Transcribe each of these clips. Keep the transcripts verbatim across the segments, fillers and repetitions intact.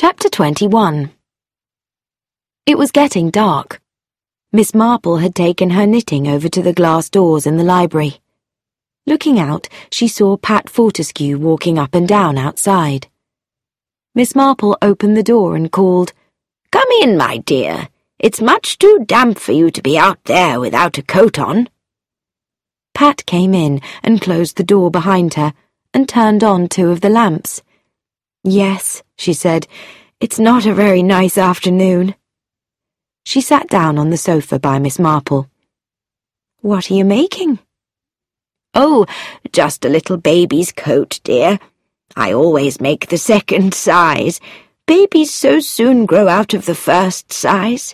Chapter twenty-one. It was getting dark. Miss Marple had taken her knitting over to the glass doors in the library. Looking out, she saw Pat Fortescue walking up and down outside. Miss Marple opened the door and called, "Come in, my dear. It's much too damp for you to be out there without a coat on." Pat came in and closed the door behind her and turned on two of the lamps. "Yes," she said, "it's not a very nice afternoon." She sat down on the sofa by Miss Marple. "What are you making?" "Oh, just a little baby's coat, dear. I always make the second size. Babies so soon grow out of the first size."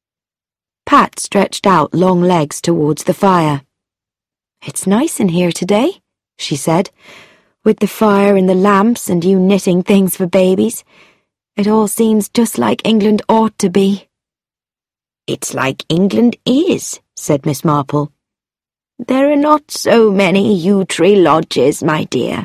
Pat stretched out long legs towards the fire. "It's nice in here today," she said, "with the fire and the lamps and you knitting things for babies. It all seems just like England ought to be." "It's like England is," said Miss Marple. "There are not so many yew tree lodges, my dear."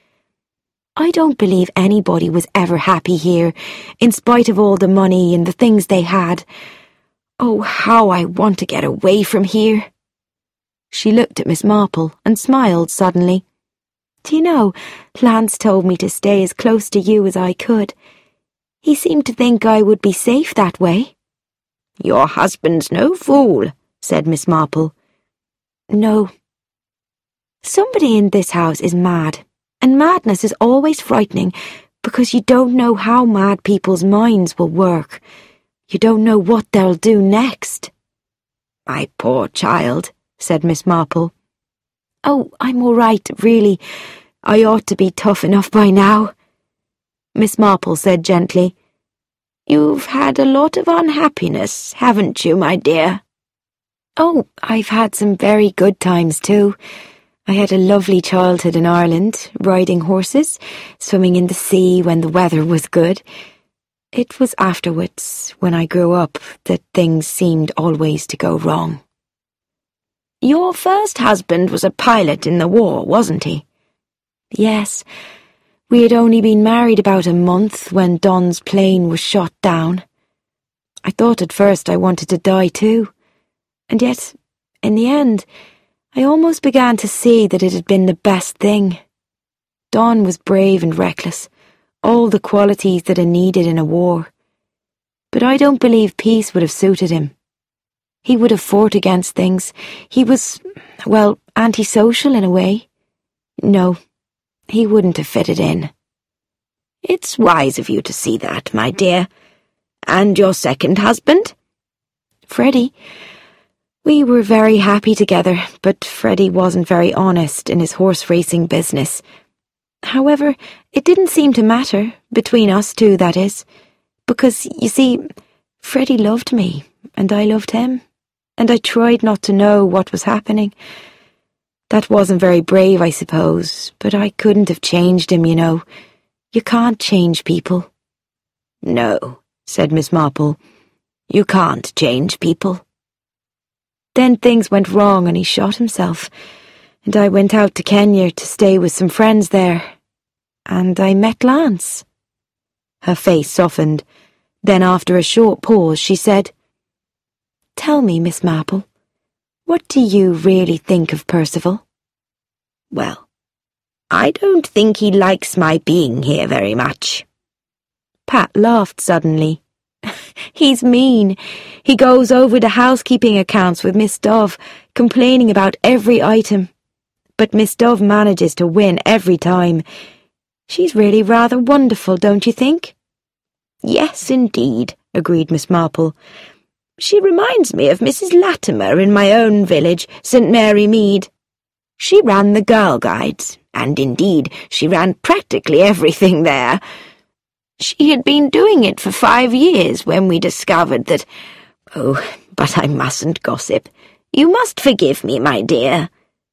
"I don't believe anybody was ever happy here, in spite of all the money and the things they had. Oh, how I want to get away from here." She looked at Miss Marple and smiled suddenly. "Do you know, Lance told me to stay as close to you as I could. He seemed to think I would be safe that way." "Your husband's no fool," said Miss Marple. "No. Somebody in this house is mad, and madness is always frightening because you don't know how mad people's minds will work. You don't know what they'll do next." "My poor child," said Miss Marple. "Oh, I'm all right, really. I ought to be tough enough by now." Miss Marple said gently, "You've had a lot of unhappiness, haven't you, my dear?" "Oh, I've had some very good times too. I had a lovely childhood in Ireland, riding horses, swimming in the sea when the weather was good. It was afterwards, when I grew up, that things seemed always to go wrong." "Your first husband was a pilot in the war, wasn't he?" "Yes. We had only been married about a month when Don's plane was shot down. I thought at first I wanted to die too, and yet, in the end, I almost began to see that it had been the best thing. Don was brave and reckless, all the qualities that are needed in a war. But I don't believe peace would have suited him. He would have fought against things. He was, well, antisocial in a way. No, he wouldn't have fitted in." "It's wise of you to see that, my dear. And your second husband?" "Freddie. We were very happy together, but Freddie wasn't very honest in his horse racing business. However, it didn't seem to matter, between us two, that is, because, you see, Freddie loved me, and I loved him, and I tried not to know what was happening. That wasn't very brave, I suppose, but I couldn't have changed him, you know. You can't change people." "No," said Miss Marple. "You can't change people." Then things went wrong and he shot himself, and I went out to Kenya to stay with some friends there, and I met Lance." Her face softened. Then after a short pause she said, "Tell me, Miss Marple, what do you really think of Percival?" "Well, I don't think he likes my being here very much." Pat laughed suddenly. "He's mean. He goes over the housekeeping accounts with Miss Dove, complaining about every item. But Miss Dove manages to win every time. She's really rather wonderful, don't you think?" "Yes, indeed," agreed Miss Marple. "She reminds me of Missus Latimer in my own village, Saint Mary Mead. She ran the Girl Guides, and indeed she ran practically everything there. She had been doing it for five years when we discovered that... Oh, but I mustn't gossip. You must forgive me, my dear."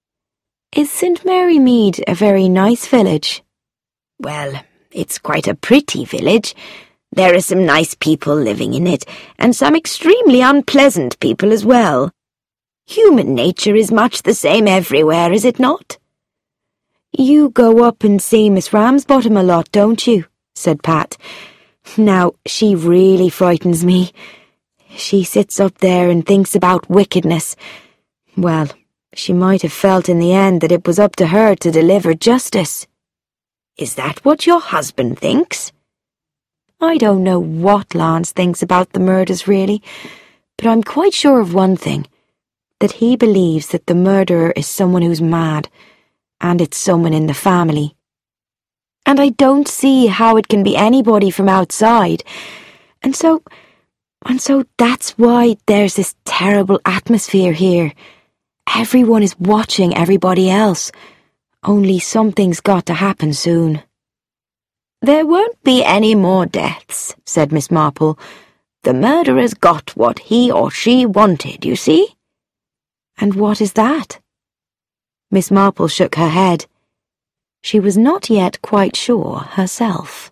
"Is Saint Mary Mead a very nice village?" "Well, it's quite a pretty village. There are some nice people living in it, and some extremely unpleasant people as well. Human nature is much the same everywhere, is it not?" "You go up and see Miss Ramsbottom a lot, don't you?" said Pat. Now, she really frightens me. She sits up there and thinks about wickedness. Well, she might have felt in the end that it was up to her to deliver justice. Is that what your husband thinks? I don't know what Lance thinks about the murders, really, but I'm quite sure of one thing, that he believes that the murderer is someone who's mad, and it's someone in the family. And I don't see how it can be anybody from outside, and so, and so that's why there's this terrible atmosphere here. Everyone is watching everybody else, only something's got to happen soon. There won't be any more deaths, said Miss Marple. The murderer's got what he or she wanted, you see? And what is that? Miss Marple shook her head. She was not yet quite sure herself.